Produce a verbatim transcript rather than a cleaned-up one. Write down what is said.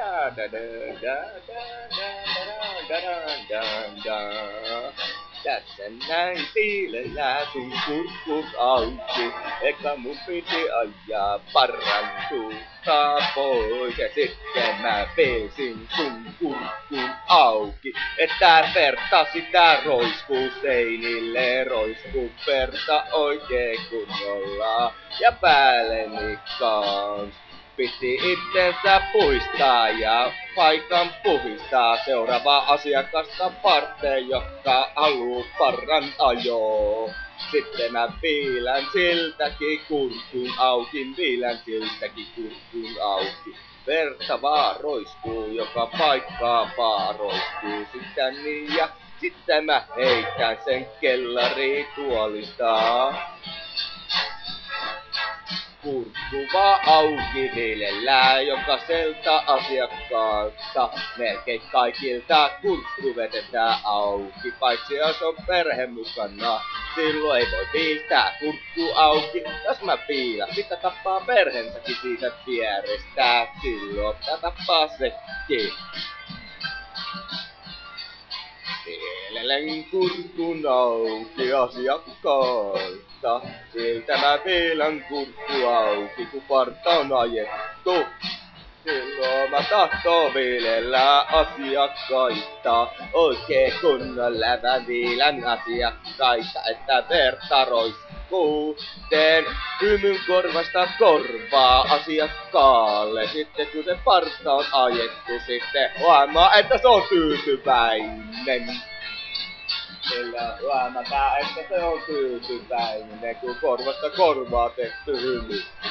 Tässä näin piilellä sun kurkku auki. Eka mun piti ajaa parrantuutta pois. Ja sitten mä pesin sun kurkkun auki. Että verta sitä roiskuu seinille. Roiskuu verta oikein kunnolla. Ja päälleni kans. Piti itsensä puistaa ja paikan puhistaa seuraava asiakasta varten, joka haluu parran ajoo. Sitten mä viilän siltäkin kurkun auki, viilän siltäkin kurkun auki. Verta vaan roiskuu, joka paikkaa vaan roiskuu sitten niin ja sitten mä heitän sen kellariin tuolista. Kurkku vaan auki viilellään jokaiselta asiakkaalta. Melkein kaikilta kurkku vedetään auki, paitsi jos on perhe mukana. Silloin ei voi viiltää kurkku auki. Jos mä viilan, sitä tappaa perheensäkin siitä vierestä. Silloin tää tappaa sekin. Viilelen kurkun auki asiakkaalta. Siltä mä viilän kurkku auki, kun parta on ajettu. Silloin mä tahtoo viilellä asiakkaita. Oikein kunnolla mä viilän asiakkaita, että verta roiskuu. Teen hymyn korvasta korvaa asiakkaalle. Sitten kun se parta on ajettu, sitten huomaa, että se on tyytyväinen. Sillä huomataan, että se on tyytyväinen, kun korvasta korvaa tehty hymy.